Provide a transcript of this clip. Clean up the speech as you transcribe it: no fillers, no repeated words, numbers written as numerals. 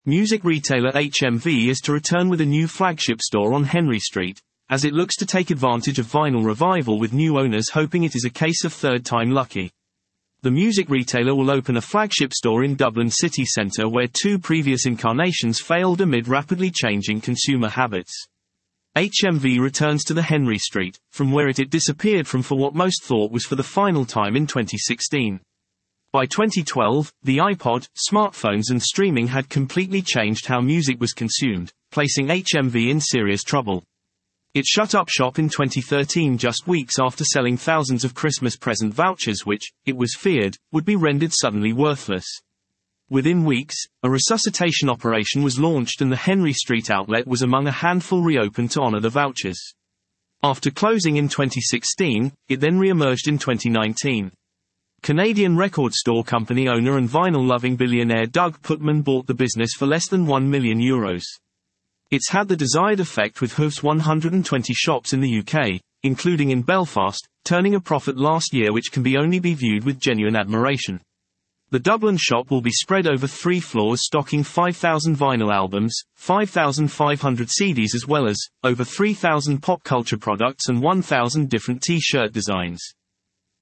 Music retailer HMV is to return with a new flagship store on Henry Street, as it looks to take advantage of vinyl revival with new owners, hoping it is a case of third time lucky. The music retailer will open a flagship store in Dublin city centre where two previous incarnations failed amid rapidly changing consumer habits. HMV returns to the Henry Street, from where it disappeared from for what most thought was for the final time in 2016. By 2012, the iPod, smartphones and streaming had completely changed how music was consumed, placing HMV in serious trouble. It shut up shop in 2013, just weeks after selling thousands of Christmas present vouchers which, it was feared, would be rendered suddenly worthless. Within weeks, a resuscitation operation was launched and the Henry Street outlet was among a handful reopened to honor the vouchers. After closing in 2016, it then re-emerged in 2019. Canadian record store company owner and vinyl-loving billionaire Doug Putman bought the business for less than €1 million. It's had the desired effect with Hoof's 120 shops in the UK, including in Belfast, turning a profit last year which can only be viewed with genuine admiration. The Dublin shop will be spread over 3 floors, stocking 5,000 vinyl albums, 5,500 CDs as well as over 3,000 pop culture products and 1,000 different t-shirt designs.